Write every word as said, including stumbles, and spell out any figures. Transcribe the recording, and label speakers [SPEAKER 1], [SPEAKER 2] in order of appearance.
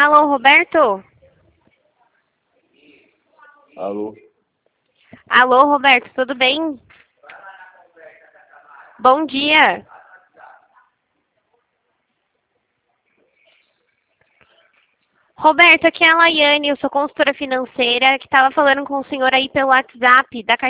[SPEAKER 1] Alô, Roberto?
[SPEAKER 2] Alô?
[SPEAKER 1] Alô, Roberto, tudo bem? Bom dia. Roberto, aqui é a Laiane, eu sou consultora financeira que estava falando com o senhor aí pelo WhatsApp da